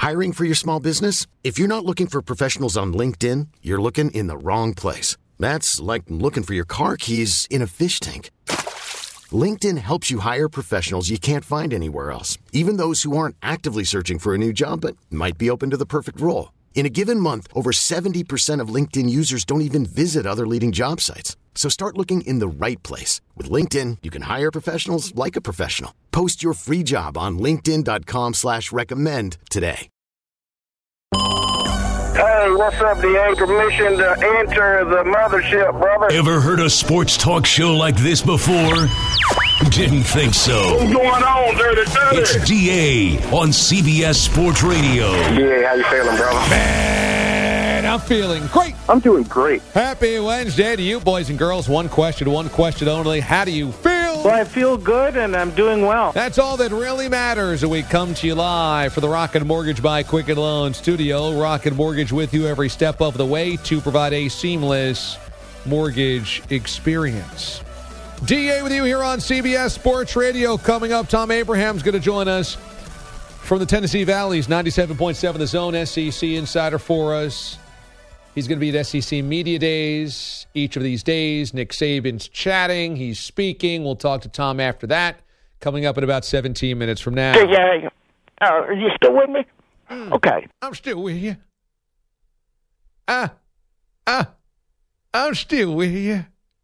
Hiring for your small business? If you're not looking for professionals on LinkedIn, you're looking in the wrong place. That's like looking for your car keys in a fish tank. LinkedIn helps you hire professionals you can't find anywhere else, even those who aren't actively searching for a new job but might be open to the perfect role. In a given month, over 70% of LinkedIn users don't even visit other leading job sites. So start looking in the right place. With LinkedIn, you can hire professionals like a professional. Post your free job on linkedin.com/recommend today. Hey, what's up, DA? Permission to enter the mothership, brother. Ever heard a sports talk show like this before? Didn't think so. What's going on, Dirty? It's DA on CBS Sports Radio. DA, how you feeling, brother? Man, I'm feeling great. I'm doing great. Happy Wednesday to you, boys and girls. One question only. How do you feel? Well, I feel good, and I'm doing well. That's all that really matters. We come to you live for the Rocket Mortgage by Quicken Loan Studio. Rocket Mortgage with you every step of the way to provide a seamless mortgage experience. DA with you here on CBS Sports Radio. Coming up, Tom Abraham's going to join us from the Tennessee Valleys, 97.7 The Zone, SEC Insider for us. He's going to be at SEC Media Days each of these days. Nick Saban's chatting. He's speaking. We'll talk to Tom after that. Coming up in about 17 minutes from now. DA, are you still with me? Okay. I'm still with you. I'm still with you.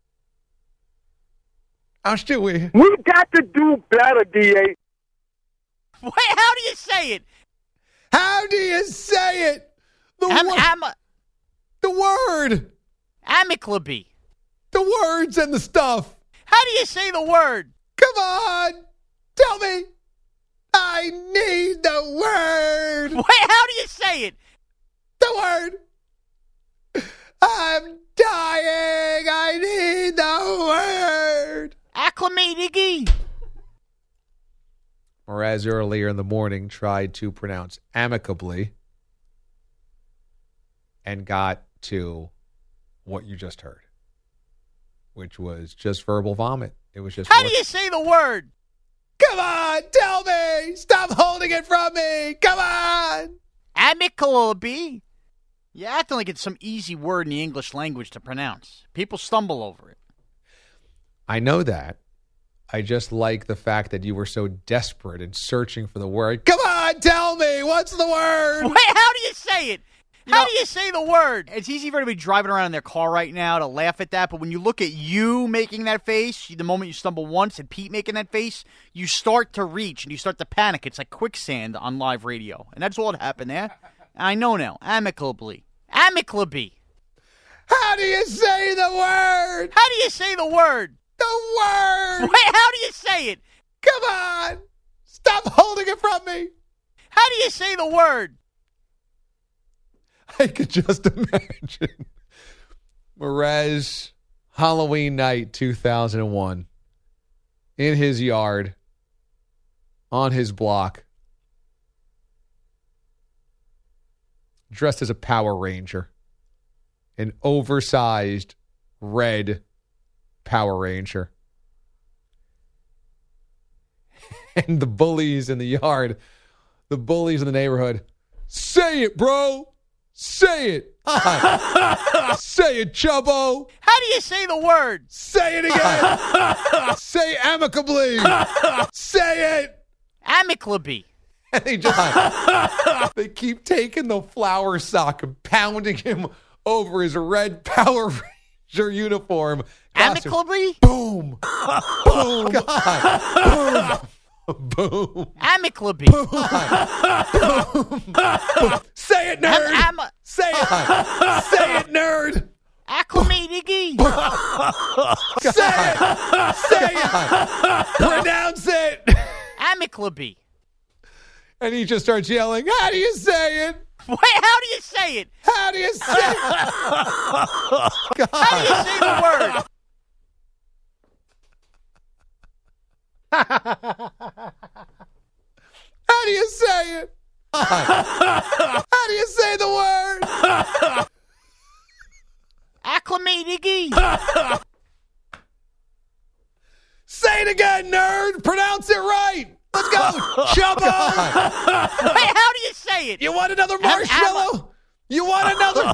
I'm still with you. We got to do better, DA. Wait, how do you say it? How do you say it? The word. Amicably. The words and the stuff. How do you say the word? Come on. Tell me. I need the word. Wait, how do you say it? The word. I'm dying. I need the word. Acclimatigi. Whereas earlier in the morning tried to pronounce amicably and got to what you just heard, which was just verbal vomit. It was just. How do you say the word? Come on, tell me. Stop holding it from me. Come on. Amicably. You're acting like it's some easy word in the English language to pronounce. People stumble over it. I know that. I just like the fact that you were so desperate in searching for the word. Come on, tell me. What's the word? Wait, how do you say it? How do you say the word? It's easy for everybody driving around in their car right now to laugh at that, but when you look at you making that face, the moment you stumble once and Pete making that face, you start to reach and you start to panic. It's like quicksand on live radio. And that's all that happened there. I know now. Amicably. Amicably. How do you say the word? How do you say the word? The word. Wait, how do you say it? Come on. Stop holding it from me. How do you say the word? I could just imagine Mraz Halloween night 2001 in his yard on his block dressed as a Power Ranger, an oversized red Power Ranger. And the bullies in the yard, the bullies in the neighborhood, say it, bro. Say it. Say it, Chubbo. How do you say the word? Say it again. Say amicably. Say it. Amicably. And they keep taking the flour sock and pounding him over his red Power Ranger uniform. Amicably? Boom. Boom. God. Boom. Boom. Amicably. Boom. Boom. Say it, nerd. Say it. Say it, nerd. Acclimatigi. Say it. Say it. Pronounce it. Amicably. And he just starts yelling, how do you say it? Wait, how do you say it? How do you say it? God. How do you say the word? How do you say it? How do you say the word? Acclimatigi. Say it again, nerd. Pronounce it right. Let's go, Chubbo! Wait, how do you say it? You want another marshmallow? You want another?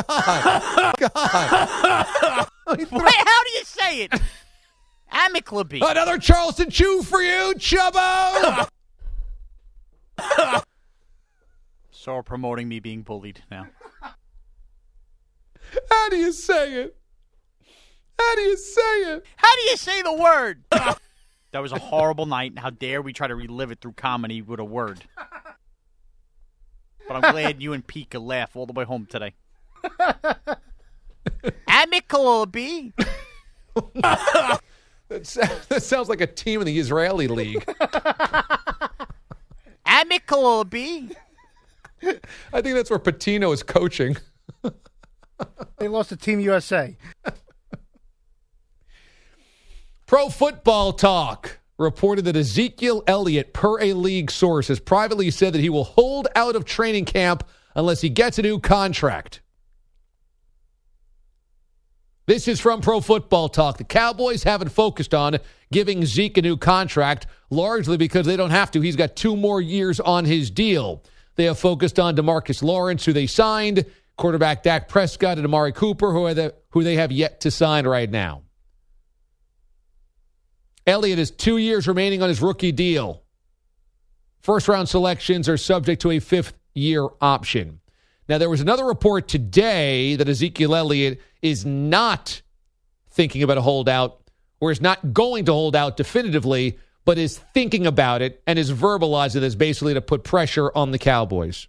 God. Wait, how do you say it? Amicably. Another Charleston Chew for you, Chubbo! So we're promoting me being bullied now. How do you say it? How do you say it? How do you say the word? That was a horrible night, and how dare we try to relive it through comedy with a word. But I'm glad you and Pete could laugh all the way home today. Amicably. That sounds like a team in the Israeli league. Amicably. I think that's where Patino is coaching. They lost to Team USA. Pro Football Talk reported that Ezekiel Elliott, per a league source, has privately said that he will hold out of training camp unless he gets a new contract. This is from Pro Football Talk. The Cowboys haven't focused on giving Zeke a new contract, largely because they don't have to. He's got 2 more years on his deal. They have focused on DeMarcus Lawrence, who they signed, quarterback Dak Prescott, and Amari Cooper, who they have yet to sign right now. Elliott has 2 years remaining on his rookie deal. First-round selections are subject to a 5th-year option. Now, there was another report today that Ezekiel Elliott is not thinking about a holdout, or is not going to hold out definitively, but is thinking about it and is verbalizing this basically to put pressure on the Cowboys.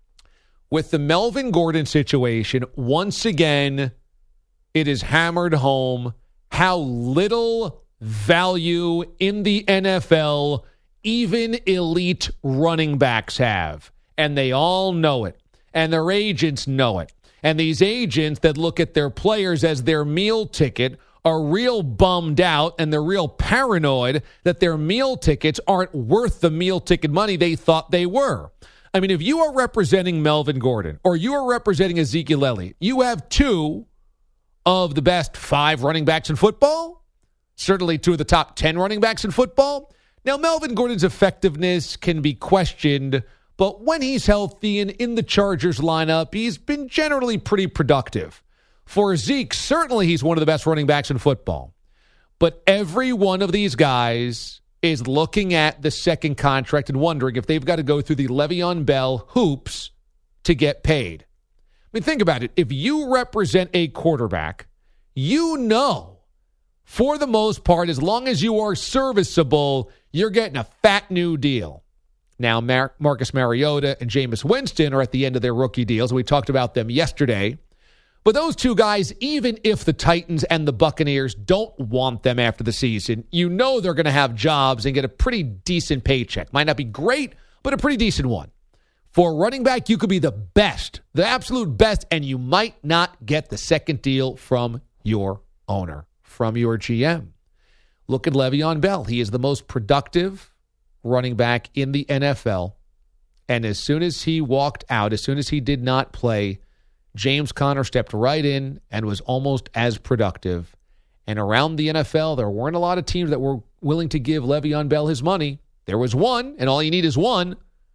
With the Melvin Gordon situation, once again, it is hammered home how little value in the NFL even elite running backs have. And they all know it. And their agents know it. And these agents that look at their players as their meal ticket are real bummed out, and they're real paranoid that their meal tickets aren't worth the meal ticket money they thought they were. I mean, if you are representing Melvin Gordon or you are representing Ezekiel Elliott, you have 2 of the best 5 running backs in football. Certainly 2 of the top 10 running backs in football. Now, Melvin Gordon's effectiveness can be questioned, but when he's healthy and in the Chargers lineup, he's been generally pretty productive. For Zeke, certainly he's one of the best running backs in football. But every one of these guys is looking at the second contract and wondering if they've got to go through the Le'Veon Bell hoops to get paid. I mean, think about it. If you represent a quarterback, you know, for the most part, as long as you are serviceable, you're getting a fat new deal. Now, Marcus Mariota and Jameis Winston are at the end of their rookie deals. We talked about them yesterday. But those 2 guys, even if the Titans and the Buccaneers don't want them after the season, you know they're going to have jobs and get a pretty decent paycheck. Might not be great, but a pretty decent one. For a running back, you could be the best, the absolute best, and you might not get the second deal from your owner, from your GM. Look at Le'Veon Bell. He is the most productive running back in the NFL. And as soon as he walked out, as soon as he did not play, James Conner stepped right in and was almost as productive. And around the NFL, there weren't a lot of teams that were willing to give Le'Veon Bell his money. There was one, and all you need is one.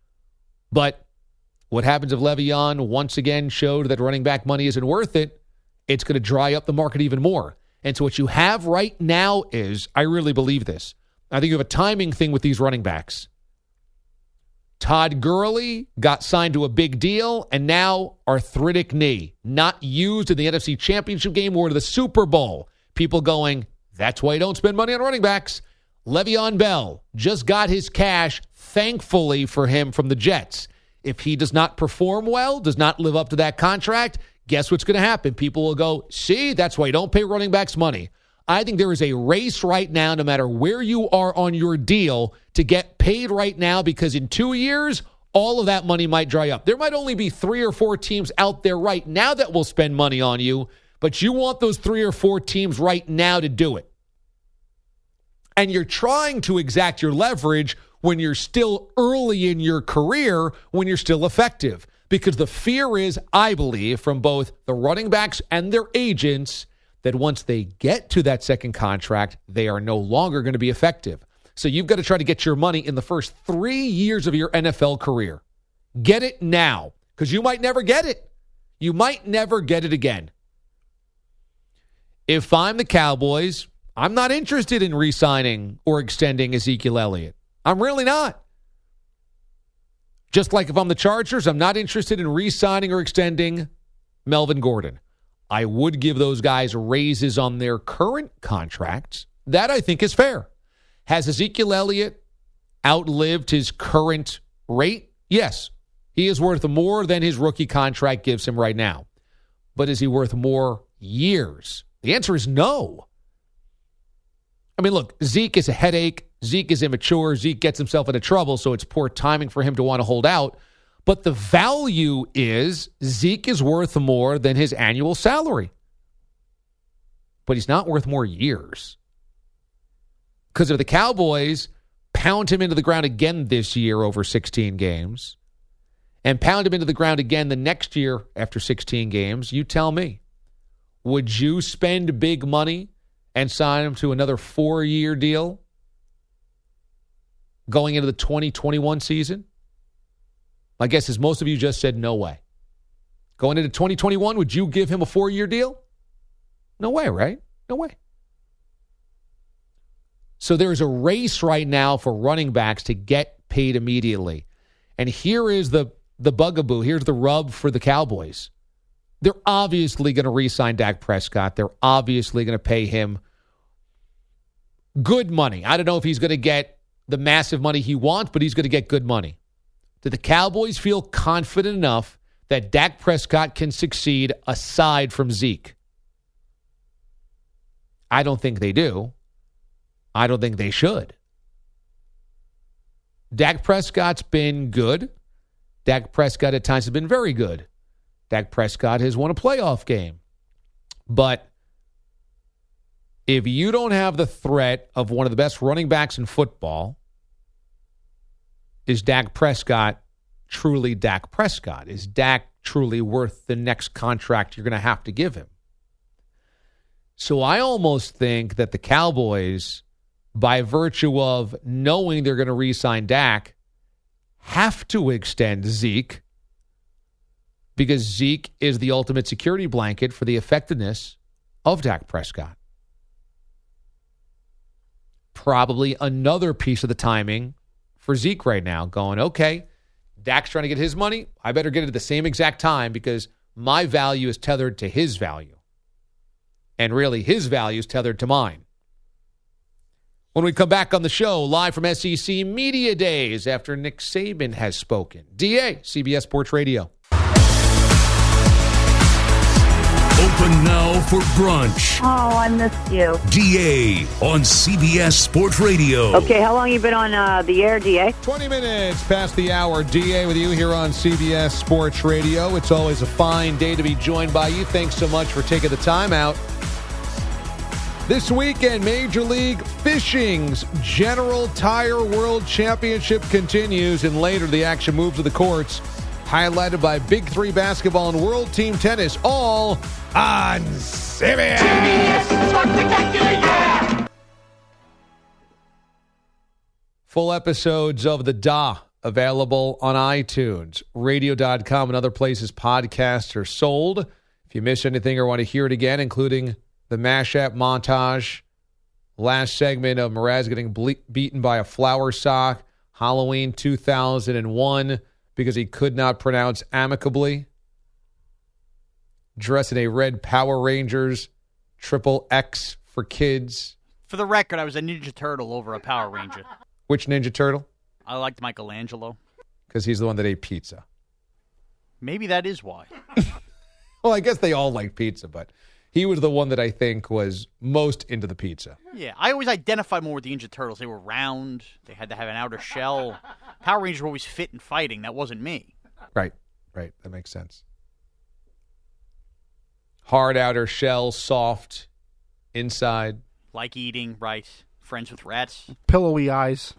But what happens if Le'Veon once again showed that running back money isn't worth it? It's going to dry up the market even more. And so what you have right now is, I really believe this, I think you have a timing thing with these running backs. Todd Gurley got signed to a big deal, and now arthritic knee. Not used in the NFC Championship game or to the Super Bowl. People going, that's why you don't spend money on running backs. Le'Veon Bell just got his cash, thankfully for him, from the Jets. If he does not perform well, does not live up to that contract, guess what's going to happen? People will go, see, that's why you don't pay running backs money. I think there is a race right now, no matter where you are on your deal, to get paid right now, because in 2 years, all of that money might dry up. There might only be 3 or 4 teams out there right now that will spend money on you, but you want those 3 or 4 teams right now to do it. And you're trying to exact your leverage when you're still early in your career, when you're still effective. Because the fear is, I believe, from both the running backs and their agents, that once they get to that second contract, they are no longer going to be effective. So you've got to try to get your money in the first 3 years of your NFL career. Get it now, because you might never get it. You might never get it again. If I'm the Cowboys, I'm not interested in re-signing or extending Ezekiel Elliott. I'm really not. Just like if I'm the Chargers, I'm not interested in re-signing or extending Melvin Gordon. I would give those guys raises on their current contracts. That, I think, is fair. Has Ezekiel Elliott outlived his current rate? Yes. He is worth more than his rookie contract gives him right now. But is he worth more years? The answer is no. I mean, look, Zeke is a headache. Zeke is immature. Zeke gets himself into trouble, so it's poor timing for him to want to hold out. But the value is Zeke is worth more than his annual salary. But he's not worth more years. Because if the Cowboys pound him into the ground again this year over 16 games and pound him into the ground again the next year after 16 games, you tell me, would you spend big money and sign him to another 4-year deal going into the 2021 season? My guess is most of you just said no way. Going into 2021, would you give him a 4-year deal? No way, right? No way. So there's a race right now for running backs to get paid immediately. And here is the bugaboo. Here's the rub for the Cowboys. They're obviously going to re-sign Dak Prescott. They're obviously going to pay him good money. I don't know if he's going to get the massive money he wants, but he's going to get good money. Do the Cowboys feel confident enough that Dak Prescott can succeed aside from Zeke? I don't think they do. I don't think they should. Dak Prescott's been good. Dak Prescott at times has been very good. Dak Prescott has won a playoff game. But if you don't have the threat of one of the best running backs in football, is Dak Prescott truly Dak Prescott? Is Dak truly worth the next contract you're going to have to give him? So I almost think that the Cowboys, by virtue of knowing they're going to re-sign Dak, have to extend Zeke because Zeke is the ultimate security blanket for the effectiveness of Dak Prescott. Probably another piece of the timing for Zeke right now, going, okay, Dak's trying to get his money. I better get it at the same exact time because my value is tethered to his value. And really, his value is tethered to mine. When we come back on the show, live from SEC Media Days after Nick Saban has spoken. DA, CBS Sports Radio. Open now for brunch. Oh, I missed you. DA on CBS Sports Radio. Okay, how long you been on the air, DA? 20 minutes past the hour. DA with you here on CBS Sports Radio. It's always a fine day to be joined by you. Thanks so much for taking the time out. This weekend, Major League Fishing's General Tire World Championship continues, and later the action moves to the courts, highlighted by Big Three basketball and World Team Tennis, all on CBS. Yeah! Full episodes of The Da available on iTunes, radio.com, and other places podcasts are sold. If you miss anything or want to hear it again, including the mashup montage, last segment of Mraz getting beaten by a flour sock, Halloween 2001, because he could not pronounce amicably, dressed in a red Power Rangers XXX for kids. For the record, I was a Ninja Turtle over a Power Ranger. Which Ninja Turtle? I liked Michelangelo. Because he's the one that ate pizza. Maybe that is why. Well, I guess they all like pizza, but he was the one that I think was most into the pizza. Yeah, I always identified more with the Ninja Turtles. They were round. They had to have an outer shell. Power Rangers were always fit and fighting. That wasn't me. Right. That makes sense. Hard outer shell, soft inside. Like eating, right. Friends with rats. Pillowy eyes.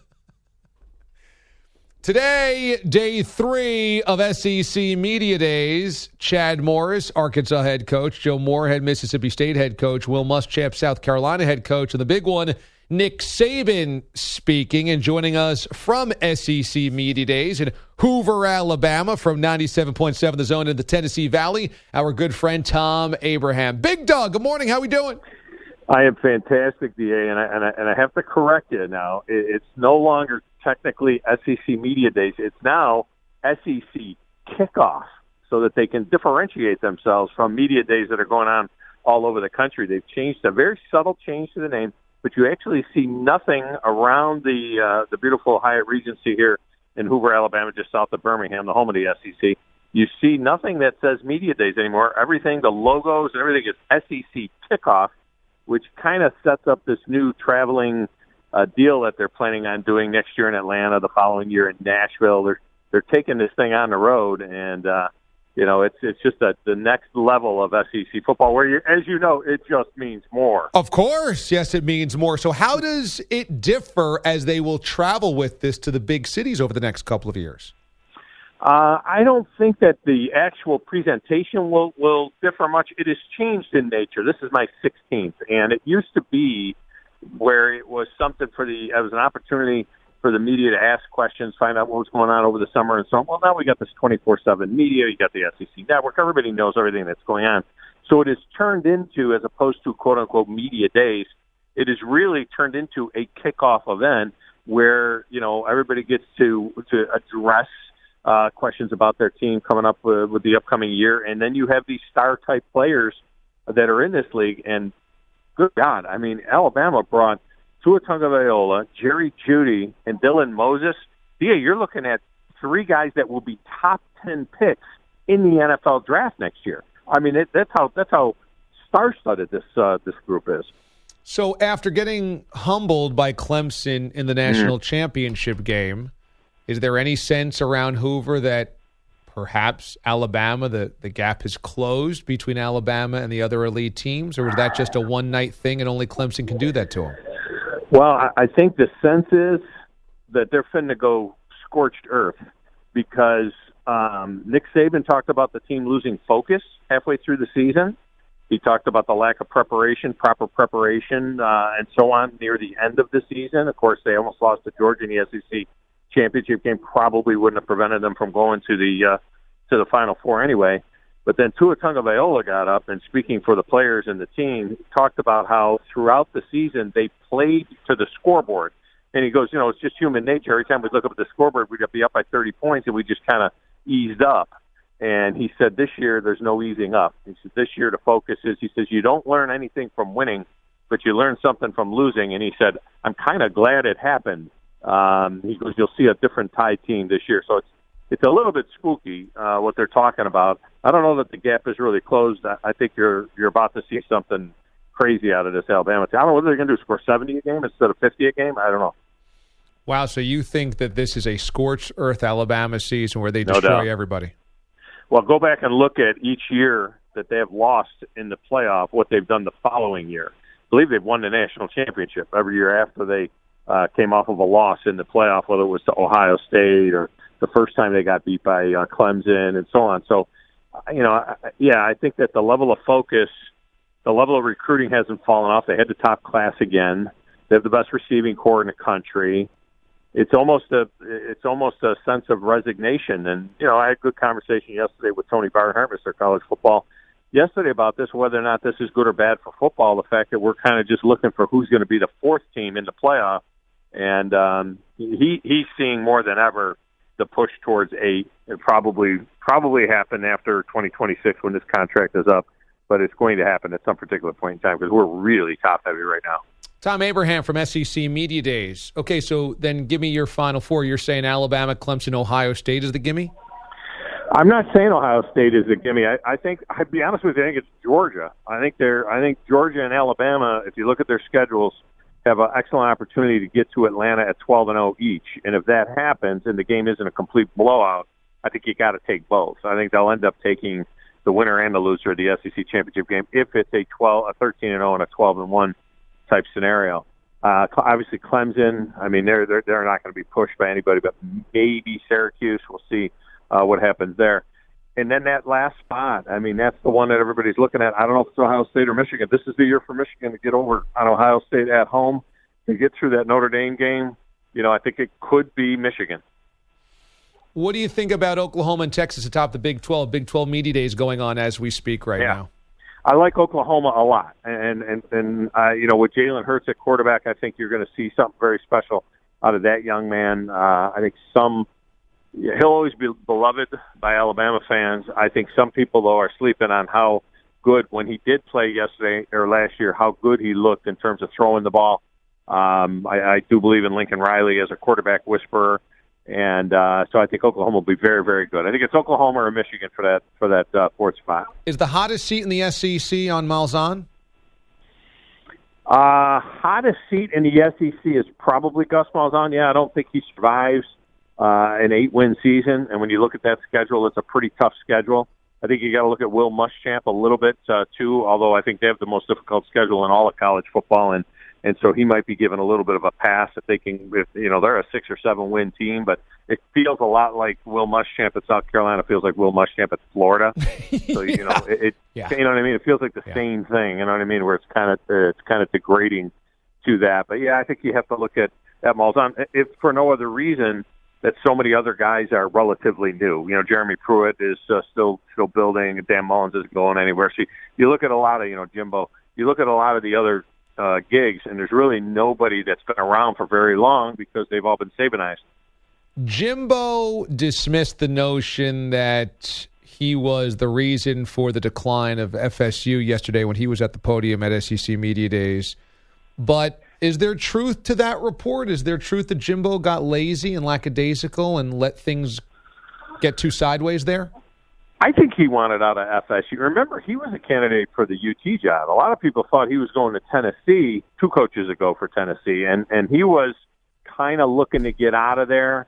Today, day 3 of SEC Media Days. Chad Morris, Arkansas head coach. Joe Moorhead, Mississippi State head coach. Will Muschamp, South Carolina head coach. And the big one, Nick Saban speaking and joining us from SEC Media Days in Hoover, Alabama, from 97.7 The Zone in the Tennessee Valley, our good friend Tom Abraham. Big Dog, good morning. How we doing? I am fantastic, DA, and I have to correct you now. It's no longer technically SEC Media Days. It's now SEC Kickoff, so that they can differentiate themselves from media days that are going on all over the country. They've changed a very subtle change to the name, but you actually see nothing around the beautiful Hyatt Regency here in Hoover, Alabama, just south of Birmingham, the home of the SEC. You see nothing that says Media Days anymore. Everything, the logos and everything is SEC Kickoff, which kind of sets up this new traveling deal that they're planning on doing next year in Atlanta, the following year in Nashville. They're taking this thing on the road, and it's just the next level of SEC football, where, as you know, it just means more. Of course, yes, it means more. So how does it differ as they will travel with this to the big cities over the next couple of years? I don't think that the actual presentation will differ much. It has changed in nature. This is my 16th, and it used to be where it was something it was an opportunity for the media to ask questions, find out what was going on over the summer and so on. Well, now we got this 24/7 media. You got the SEC Network. Everybody knows everything that's going on. So it has turned into, as opposed to quote-unquote media days, it has really turned into a kickoff event where, everybody gets to address questions about their team coming up with the upcoming year. And then you have these star-type players that are in this league. And good God, I mean, Alabama brought Tua Tagovailoa, Jerry Jeudy, and Dylan Moses. Yeah, you're looking at three guys that will be top 10 picks in the NFL draft next year. I mean, that's how star-studded this group is. So after getting humbled by Clemson in the national championship game, is there any sense around Hoover that perhaps Alabama, the gap has closed between Alabama and the other elite teams, or is that just a one-night thing and only Clemson can do that to them? Well, I think the sense is that they're finna go scorched earth because Nick Saban talked about the team losing focus halfway through the season. He talked about the lack of preparation, proper preparation, and so on near the end of the season. Of course, they almost lost to Georgia in the SEC championship game. Probably wouldn't have prevented them from going to the Final Four anyway. But then Tua Tagovailoa got up and, speaking for the players and the team, talked about how throughout the season they played to the scoreboard. And he goes, it's just human nature. Every time we look up at the scoreboard, we'd be up by 30 points, and we just kind of eased up. And he said this year there's no easing up. He said this year the focus is, he says, you don't learn anything from winning, but you learn something from losing. And he said, I'm kind of glad it happened. He goes, you'll see a different Tide team this year. So it's a little bit spooky what they're talking about. I don't know that the gap is really closed. I think you're about to see something crazy out of this Alabama team. I don't know what they're going to do, score 70 a game instead of 50 a game. I don't know. Wow, so you think that this is a scorched earth Alabama season where they destroy everybody? Well, go back and look at each year that they have lost in the playoff, what they've done the following year. I believe they've won the national championship every year after they came off of a loss in the playoff, whether it was to Ohio State or the first time they got beat by Clemson and so on. So, I think that the level of focus, the level of recruiting hasn't fallen off. They had the top class again. They have the best receiving core in the country. It's almost a sense of resignation. And, I had a good conversation yesterday with Tony Barnhart, Mr. College Football, yesterday about this, whether or not this is good or bad for football, the fact that we're kind of just looking for who's going to be the fourth team in the playoff. And he's seeing more than ever the push towards 8. It probably happen after 2026 when this contract is up, but it's going to happen at some particular point in time because we're really top-heavy right now. Tom Abraham from SEC Media Days. Okay, so then give me your Final Four. You're saying Alabama, Clemson, Ohio State is the gimme? I'm not saying Ohio State is a gimme. I think, I'd be honest with you, I think it's Georgia. I think Georgia and Alabama, if you look at their schedules, have an excellent opportunity to get to Atlanta at 12-0 each. And if that happens and the game isn't a complete blowout, I think you got to take both. I think they'll end up taking the winner and the loser of the SEC championship game if it's a 13-0 and a 12-1 type scenario. Obviously, Clemson. I mean, they're not going to be pushed by anybody, but maybe Syracuse. We'll see what happens there. And then that last spot, I mean, that's the one that everybody's looking at. I don't know if it's Ohio State or Michigan. This is the year for Michigan to get over on Ohio State at home. they get through that Notre Dame game, I think it could be Michigan. What do you think about Oklahoma and Texas atop the Big 12? Big 12 Media Days going on as we speak right now. I like Oklahoma a lot. And with Jalen Hurts at quarterback, I think you're going to see something very special out of that young man. I think he'll always be beloved by Alabama fans. I think some people, though, are sleeping on how good, when he did play yesterday or last year, how good he looked in terms of throwing the ball. I do believe in Lincoln Riley as a quarterback whisperer. And so I think Oklahoma will be very, very good. I think it's Oklahoma or Michigan for that fourth spot. Is the hottest seat in the SEC on Malzahn? Hottest seat in the SEC is probably Gus Malzahn. Yeah, I don't think he survives an 8-win season. And when you look at that schedule, it's a pretty tough schedule. I think you got to look at Will Muschamp a little bit too. Although I think they have the most difficult schedule in all of college football, and so he might be given a little bit of a pass if they can. They're a 6 or 7 win team, but it feels a lot like Will Muschamp at South Carolina feels like Will Muschamp at Florida. So you know what I mean. It feels like the same thing. You know what I mean? Where it's kind of degrading to that. But yeah, I think you have to look at Malzahn if for no other reason that so many other guys are relatively new. Jeremy Pruitt is still building. Dan Mullins isn't going anywhere. So you look at a lot of Jimbo. You look at a lot of the other gigs, and there's really nobody that's been around for very long because they've all been Sabanized. Jimbo dismissed the notion that he was the reason for the decline of FSU yesterday when he was at the podium at SEC Media Days. But is there truth to that report? Is there truth that Jimbo got lazy and lackadaisical and let things get too sideways there? I think he wanted out of FSU. Remember, he was a candidate for the UT job. A lot of people thought he was going to Tennessee 2 coaches ago for Tennessee, and he was kind of looking to get out of there.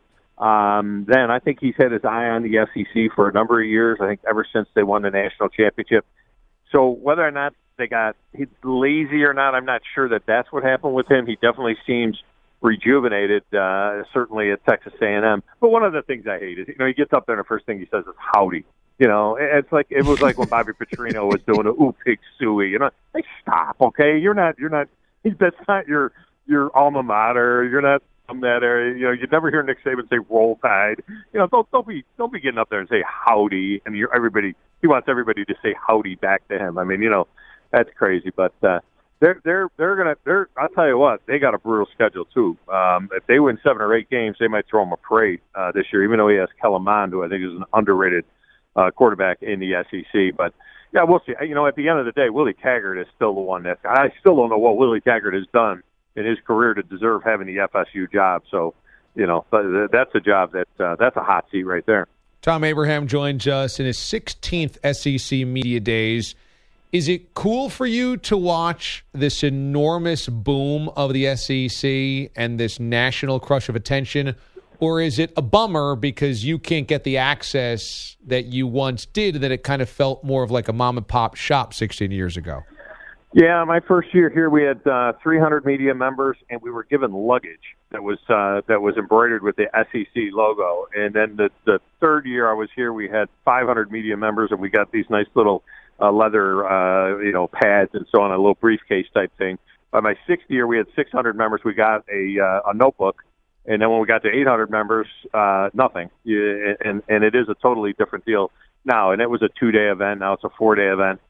Then I think he's had his eye on the SEC for a number of years, I think ever since they won the national championship. So whether or not he's lazy or not, I'm not sure that that's what happened with him. He definitely seems rejuvenated, certainly at Texas A&M. But one of the things I hate is, he gets up there and the first thing he says is howdy. It's like it was like when Bobby Petrino was doing a ooh pig suey. Like stop, okay? That's not your alma mater. You're not from that area. You never hear Nick Saban say Roll Tide. Don't be getting up there and say howdy. And he wants everybody to say howdy back to him. I mean, that's crazy. But they're gonna. I'll tell you what, they got a brutal schedule too. If they win 7 or 8 games, they might throw him a parade this year. Even though he has Kellen Mond, who I think is an underrated quarterback in the SEC. But yeah, we'll see. At the end of the day, Willie Taggart is still the one that I still don't know what Willie Taggart has done in his career to deserve having the FSU job. So, but that's a job that's a hot seat right there. Tom Abraham joins us in his 16th SEC Media Days. Is it cool for you to watch this enormous boom of the SEC and this national crush of attention? Or is it a bummer because you can't get the access that you once did, and that it kind of felt more of like a mom-and-pop shop 16 years ago? Yeah, my first year here, we had 300 media members, and we were given luggage that was embroidered with the SEC logo. And then the third year I was here, we had 500 media members, and we got these nice little leather, pads and so on, a little briefcase type thing. By my 6th year, we had 600 members. We got a notebook. And then when we got to 800 members, nothing. And it is a totally different deal now. And it was a 2-day event. Now it's a 4-day event.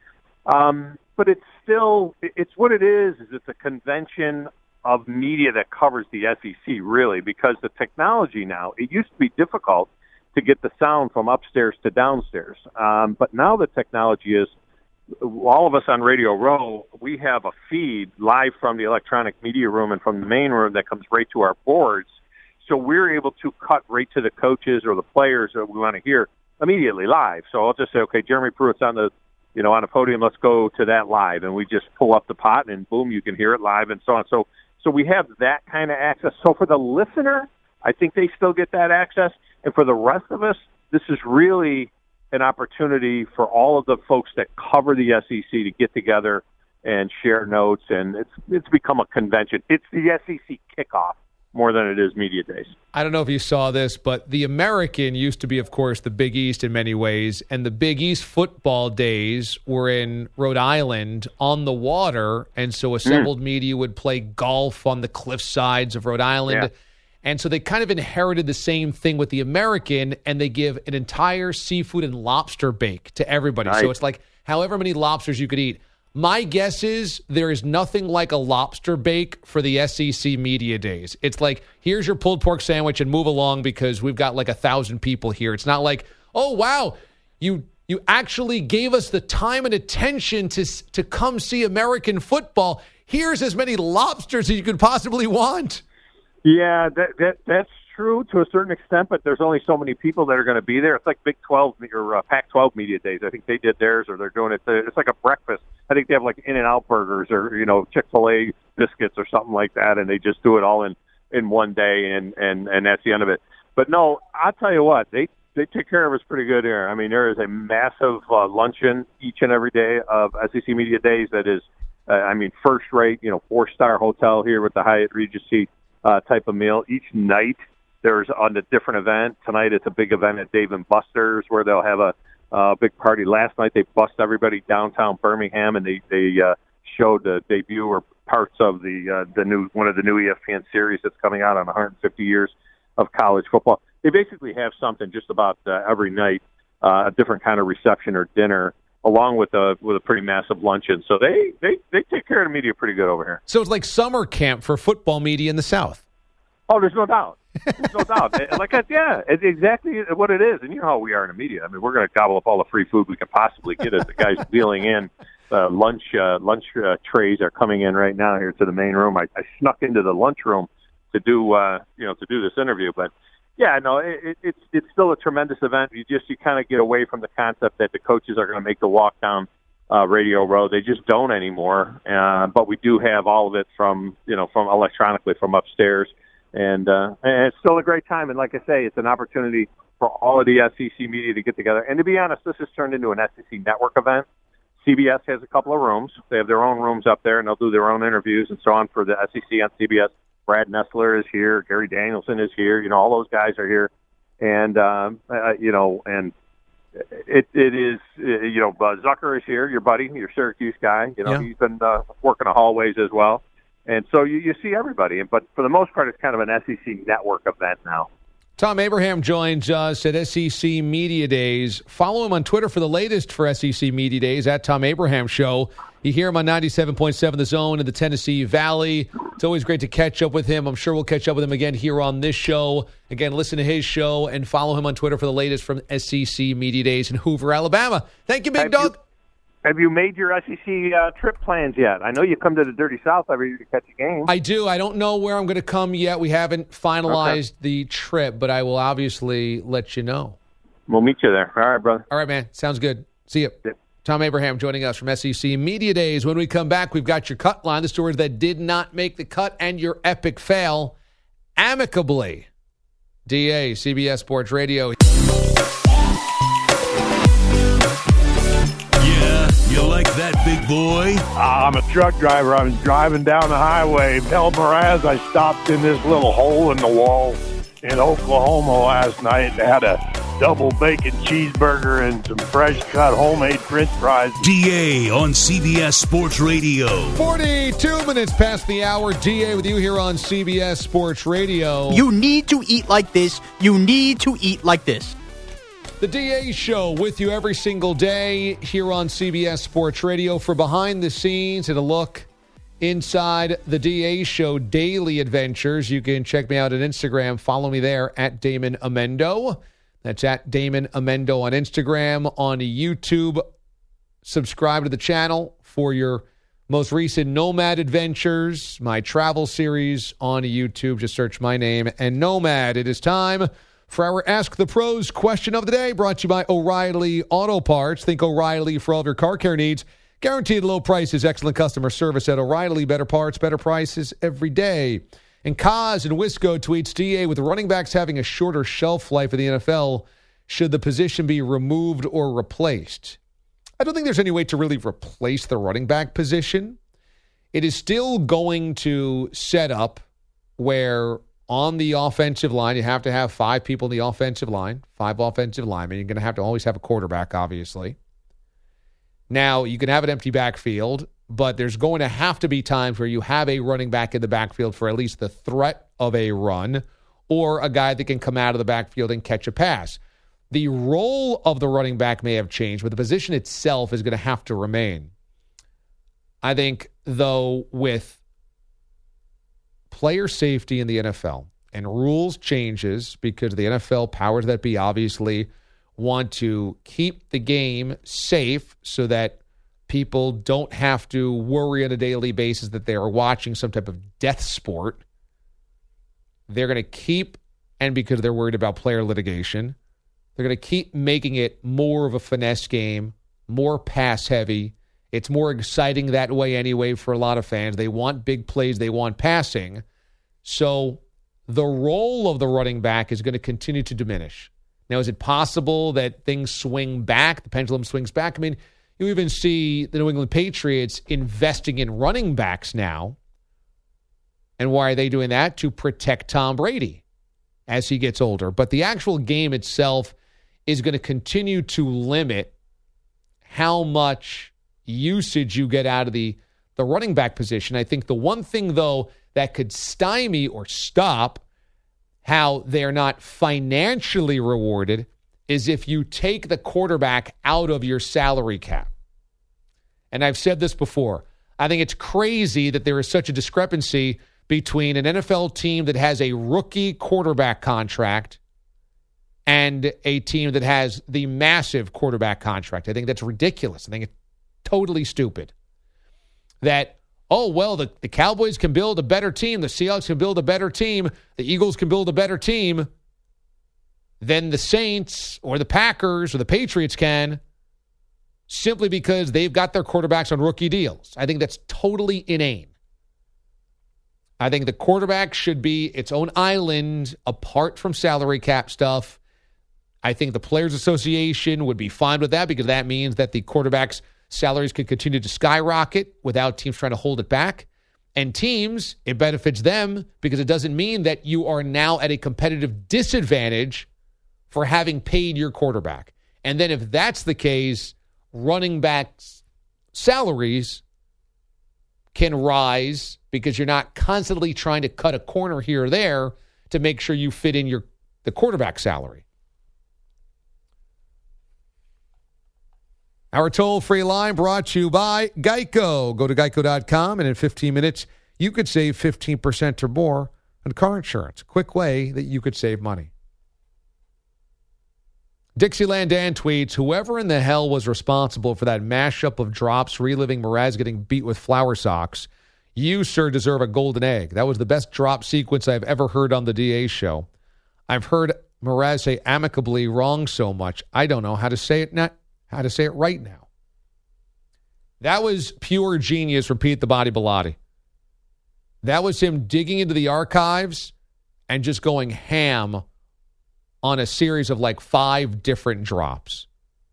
But it's what it is it's a convention of media that covers the SEC, really, because the technology now, it used to be difficult to get the sound from upstairs to downstairs. But now the technology is, all of us on Radio Row, we have a feed live from the electronic media room and from the main room that comes right to our boards. So we're able to cut right to the coaches or the players that we want to hear immediately live. So I'll just say, okay, Jeremy Pruitt's on the podium. Let's go to that live, and we just pull up the pot, and boom, you can hear it live, and so on. So we have that kind of access. So for the listener, I think they still get that access, and for the rest of us, this is really an opportunity for all of the folks that cover the SEC to get together and share notes, and it's become a convention. It's the SEC kickoff more than it is media days. I don't know if you saw this, but the American used to be, of course, the Big East in many ways, and the Big East football days were in Rhode Island on the water, and so assembled media would play golf on the cliff sides of Rhode Island. Yeah. And so they kind of inherited the same thing with the American, and they give an entire seafood and lobster bake to everybody. Nice. So it's like however many lobsters you could eat. My guess is there is nothing like a lobster bake for the SEC media days. It's like, here's your pulled pork sandwich and move along because we've got like 1,000 people here. It's not like, oh, wow, you actually gave us the time and attention to come see American football. Here's as many lobsters as you could possibly want. Yeah, that's true to a certain extent, but there's only so many people that are going to be there. It's like Big 12 or Pac-12 media days. I think they did theirs, or they're doing it. It's like a breakfast. I think they have like In-N-Out burgers or Chick-fil-A biscuits or something like that, and they just do it all in one day, and that's the end of it. But no, I'll tell you what, they take care of us pretty good here. I mean, there is a massive luncheon each and every day of SEC media days that is, first rate. 4-star hotel here with the Hyatt Regency type of meal each night. There's on a different event. Tonight it's a big event at Dave & Buster's where they'll have a big party. Last night they bust everybody downtown Birmingham, and they showed the debut or parts of one of the new ESPN series that's coming out on 150 years of college football. They basically have something just about every night, a different kind of reception or dinner, along with a pretty massive luncheon. So they take care of the media pretty good over here. So it's like summer camp for football media in the South. Oh, there's no doubt. There's no doubt. It's exactly what it is. And you know how we are in the media. I mean, we're going to gobble up all the free food we can possibly get as the guys wheeling in. Lunch trays are coming in right now here to the main room. I snuck into the lunchroom to do this interview, but yeah, no, it's still a tremendous event. You kind of get away from the concept that the coaches are going to make the walk down Radio Row. They just don't anymore. But we do have all of it from electronically from upstairs. And it's still a great time. And like I say, it's an opportunity for all of the SEC media to get together. And to be honest, this has turned into an SEC network event. CBS has a couple of rooms. They have their own rooms up there, and they'll do their own interviews and so on for the SEC on CBS. Brad Nessler is here. Gary Danielson is here. All those guys are here. And, and it is, Zucker is here, your buddy, your Syracuse guy. He's been working the hallways as well. And so you see everybody, but for the most part, it's kind of an SEC network event now. Tom Abraham joins us at SEC Media Days. Follow him on Twitter for the latest for SEC Media Days, at Tom Abraham Show. You hear him on 97.7 The Zone in the Tennessee Valley. It's always great to catch up with him. I'm sure we'll catch up with him again here on this show. Again, listen to his show and follow him on Twitter for the latest from SEC Media Days in Hoover, Alabama. Thank you, Big Dog. Have you made your SEC trip plans yet? I know you come to the Dirty South every year to catch a game. I do. I don't know where I'm going to come yet. We haven't finalized the trip, but I will obviously let you know. We'll meet you there. All right, brother. All right, man. Sounds good. See you. Yep. Tom Abraham joining us from SEC Media Days. When we come back, we've got your cut line, the stories that did not make the cut, and your epic fail amicably. DA, CBS Sports Radio. You like that, big boy? I'm a truck driver. I was driving down the highway. El Miraz, I stopped in this little hole in the wall in Oklahoma last night. They had a double bacon cheeseburger and some fresh cut homemade French fries. DA on CBS Sports Radio. 42 minutes past the hour. DA with you here on CBS Sports Radio. You need to eat like this. You need to eat like this. The DA Show with you every single day here on CBS Sports Radio for behind the scenes and a look inside the DA Show daily adventures. You can check me out on Instagram. Follow me there at Damon Amendo. That's at Damon Amendo on Instagram. On YouTube, subscribe to the channel for your most recent Nomad adventures, my travel series on YouTube. Just search my name and Nomad. It is time for our Ask the Pros question of the day, brought to you by O'Reilly Auto Parts. Think O'Reilly for all of your car care needs. Guaranteed low prices, excellent customer service at O'Reilly. Better parts, better prices every day. And Kaz and Wisco tweets, DA, with running backs having a shorter shelf life in the NFL, should the position be removed or replaced? I don't think there's any way to really replace the running back position. It is still going to set up where on the offensive line. You have to have 5 people in the offensive line, 5 offensive linemen. You're going to always have a quarterback, obviously. Now, you can have an empty backfield, but there's going to have to be times where you have a running back in the backfield for at least the threat of a run, or a guy that can come out of the backfield and catch a pass. The role of the running back may have changed, but the position itself is going to have to remain. I think, though, with player safety in the NFL and rules changes, because the NFL powers that be obviously want to keep the game safe so that people don't have to worry on a daily basis that they are watching some type of death sport. They're going to keep, and because they're worried about player litigation, they're going to keep making it more of a finesse game, more pass heavy. It's more exciting that way anyway for a lot of fans. They want big plays. They want passing. So the role of the running back is going to continue to diminish. Now, is it possible that things swing back, the pendulum swings back? I mean, you even see the New England Patriots investing in running backs now. And why are they doing that? To protect Tom Brady as he gets older. But the actual game itself is going to continue to limit how much usage you get out of the running back position. I think the one thing, though, that could stymie or stop how they're not financially rewarded is if you take the quarterback out of your salary cap. And I've said this before. I think it's crazy that there is such a discrepancy between an NFL team that has a rookie quarterback contract and a team that has the massive quarterback contract. I think that's ridiculous. I think it's totally stupid. That, oh, well, the Cowboys can build a better team. The Seahawks can build a better team. The Eagles can build a better team than the Saints or the Packers or the Patriots can, simply because they've got their quarterbacks on rookie deals. I think that's totally inane. I think the quarterback should be its own island apart from salary cap stuff. I think the Players Association would be fine with that, because that means that the quarterbacks' salaries could continue to skyrocket without teams trying to hold it back. And teams, it benefits them because it doesn't mean that you are now at a competitive disadvantage for having paid your quarterback. And then if that's the case, running backs' salaries can rise because you're not constantly trying to cut a corner here or there to make sure you fit in the quarterback salary. Our toll-free line brought to you by Geico. Go to geico.com, and in 15 minutes, you could save 15% or more on car insurance. A quick way that you could save money. Dixieland Dan tweets, whoever in the hell was responsible for that mashup of drops reliving Mraz getting beat with flour socks, you, sir, deserve a golden egg. That was the best drop sequence I've ever heard on the DA show. I've heard Mraz say amicably wrong so much, I don't know how to say it right now. That was pure genius from Pete the Body Bilotti. That was him digging into the archives and just going ham on a series of like 5 different drops.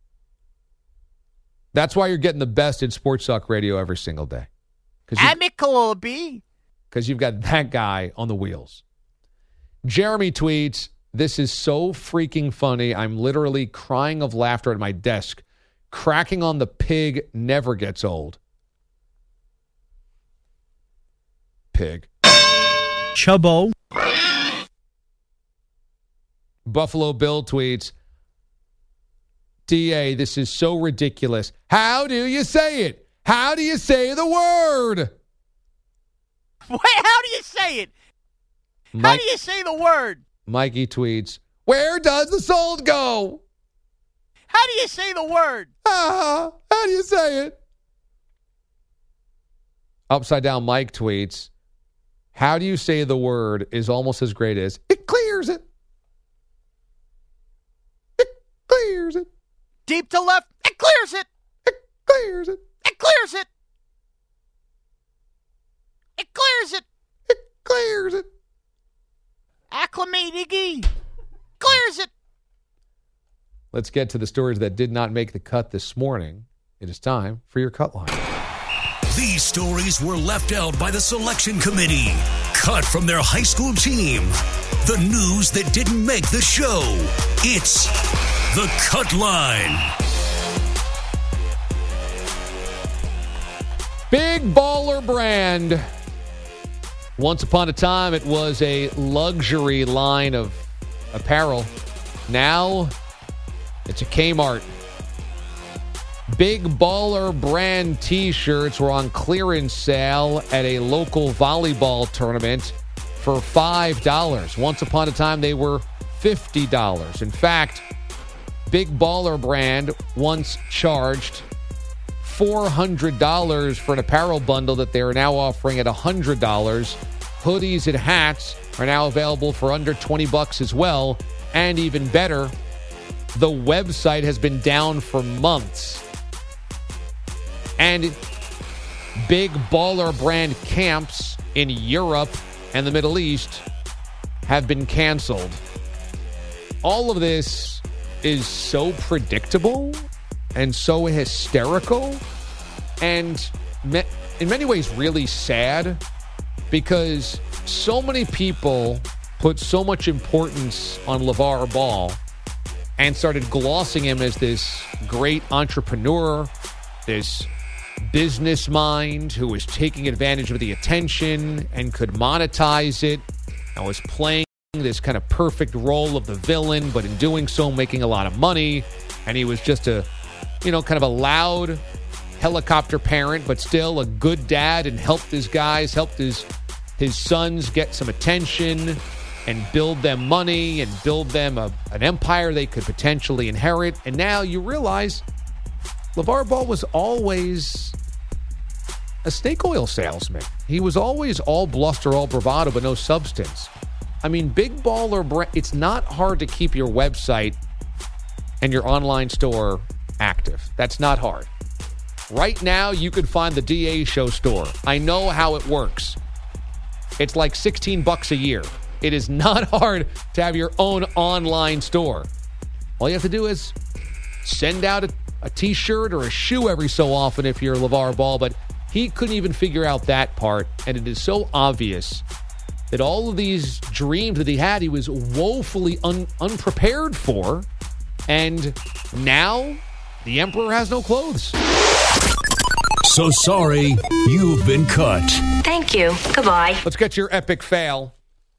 That's why you're getting the best in Sports Talk Radio every single day. Amicably. Because you've got that guy on the wheels. Jeremy tweets, this is so freaking funny. I'm literally crying of laughter at my desk. Cracking on the pig never gets old. Pig. Chubbo. Buffalo Bill tweets, DA, this is so ridiculous. How do you say it? How do you say the word? Wait, how do you say it? How do you say the word? Mikey tweets, where does the salt go? How do you say the word? How do you say it? Upside Down Mike tweets, how do you say the word is almost as great as it clears it. It clears it. Deep to left, it clears it. It clears it. It clears it. It clears it. It clears it. Acclimate, Iggy. Clears it. Let's get to the stories that did not make the cut this morning. It is time for your cut line. These stories were left out by the selection committee. cut from their high school team. The news that didn't make the show. It's The Cut Line. Big baller brand. Once upon a time, it was a luxury line of apparel. Now, it's a Kmart. Big baller brand T-shirts were on clearance sale at a local volleyball tournament for $5. Once upon a time, they were $50. In fact, Big Baller brand once charged $400 for an apparel bundle that they are now offering at $100. Hoodies and hats are now available for under $20 as well. And even better, the website has been down for months. And Big Baller brand camps in Europe and the Middle East have been canceled. All of this is so predictable and so hysterical and in many ways really sad because so many people put so much importance on LeVar Ball and started glossing him as this great entrepreneur, this business mind who was taking advantage of the attention and could monetize it and was playing this kind of perfect role of the villain, but in doing so making a lot of money. And he was just a, kind of a loud helicopter parent, but still a good dad and helped his guys, helped his sons get some attention and build them money and build them an empire they could potentially inherit. And now you realize LeVar Ball was always a snake oil salesman. He was always all bluster, all bravado, but no substance. I mean, Big Baller brand, it's not hard to keep your website and your online store active. That's not hard. Right now, you could find the DA Show store. I know how it works. It's like $16 a year. It is not hard to have your own online store. All you have to do is send out a T-shirt or a shoe every so often if you're LeVar Ball, but he couldn't even figure out that part, and it is so obvious that all of these dreams that he had, he was woefully unprepared for, and now the Emperor has no clothes. So sorry, you've been cut. Thank you. Goodbye. Let's get your epic fail.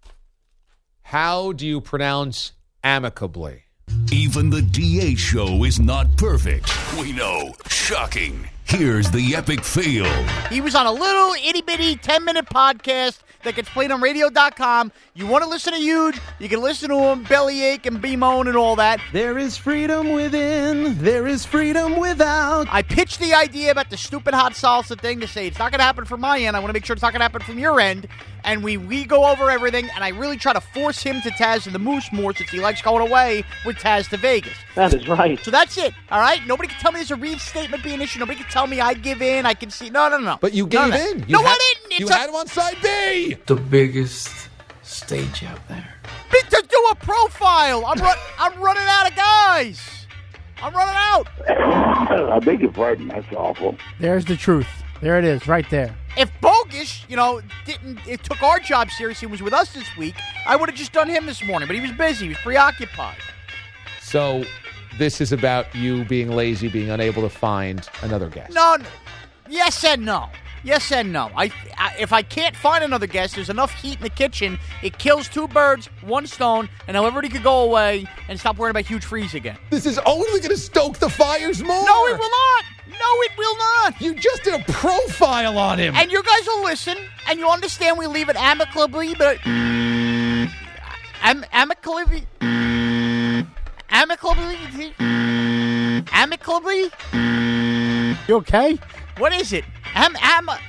How do you pronounce amicably? Even the DA Show is not perfect. We know. Shocking. Here's the epic fail. He was on a little itty-bitty 10-minute podcast that gets played on radio.com. You want to listen to Huge, you can listen to him, bellyache and bemoan and all that. There is freedom within, there is freedom without. I pitched the idea about the stupid hot salsa thing to say it's not going to happen from my end. I want to make sure it's not going to happen from your end. And we go over everything, and I really try to force him to Taz and the Moose more since he likes going away with Taz to Vegas. That is right. So that's it, all right? Nobody can tell me there's a reinstatement being issued. Nobody can tell me I give in, I can see. No. But you gave in. I didn't. You had him on side B. The biggest stage out there. To do a profile. I'm running out of guys. I'm running out. I beg your pardon. That's awful. There's the truth. There it is, right there. If Bogus, it took our job seriously and was with us this week, I would have just done him this morning. But he was busy. He was preoccupied. So this is about you being lazy, being unable to find another guest. No. Yes and no. Yes and no. If I can't find another guest, there's enough heat in the kitchen. It kills two birds, one stone, and now everybody could go away and stop worrying about Huge Freeze again. This is only going to stoke the fires more. No, it will not. No, it will not. You just did a profile on him. And you guys will listen, and you'll understand we leave it amicably, but... Amicably? You okay? What is it? Amicably?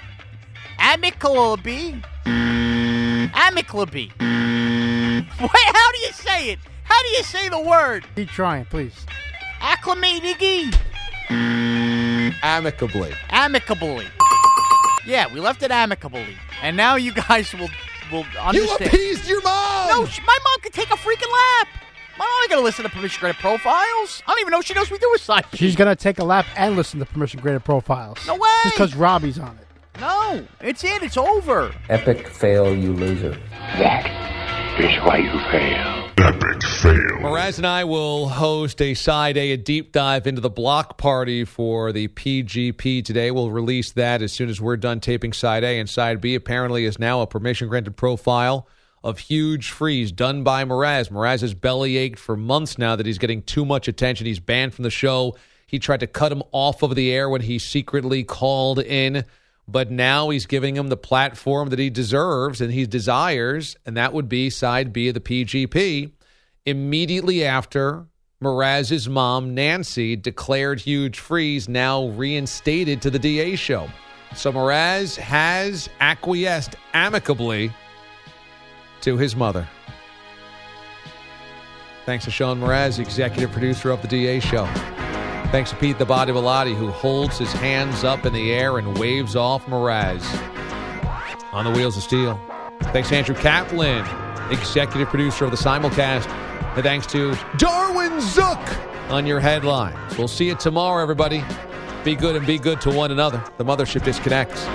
Amicably. Wait, how do you say it? How do you say the word? Keep trying, please. Acclimatiggy. Amicably. Amicably. Yeah, we left it amicably. And now you guys will understand. You appeased your mom! No, my mom could take a freaking lap. My mom ain't going to listen to Permission Granted Profiles. I don't even know if she knows we do a side. She's going to take a lap and listen to Permission Granted Profiles. No way. Just because Robbie's on it. No, it's it. It's over. Epic fail, you loser. That is why you fail. Epic fail. Mraz and I will host a Side A, a deep dive into the block party for the PGP today. We'll release that as soon as we're done taping Side A. And Side B apparently is now a permission-granted profile of Huge Freeze done by Mraz. Mraz has belly ached for months now that he's getting too much attention. He's banned from the show. He tried to cut him off of the air when he secretly called in. But now he's giving him the platform that he deserves and he desires, and that would be Side B of the PGP. Immediately after Mraz's mom, Nancy, declared Huge Freeze now reinstated to the DA show. So Mraz has acquiesced amicably to his mother. Thanks to Sean Mraz, executive producer of the DA show. Thanks to Pete the Body Bellotti, who holds his hands up in the air and waves off Mraz on the wheels of steel. Thanks to Andrew Kaplan, executive producer of the simulcast. And thanks to Darwin Zook on your headlines. We'll see you tomorrow, everybody. Be good and be good to one another. The Mothership disconnects.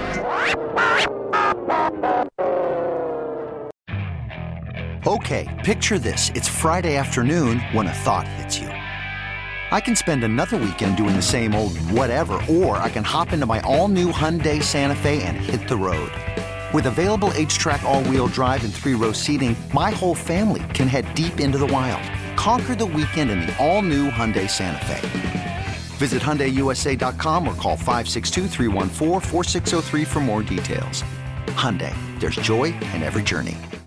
Okay, picture this. It's Friday afternoon when a thought hits you. I can spend another weekend doing the same old whatever, or I can hop into my all-new Hyundai Santa Fe and hit the road. With available H-Track all-wheel drive and 3-row seating, my whole family can head deep into the wild. Conquer the weekend in the all-new Hyundai Santa Fe. Visit HyundaiUSA.com or call 562-314-4603 for more details. Hyundai, there's joy in every journey.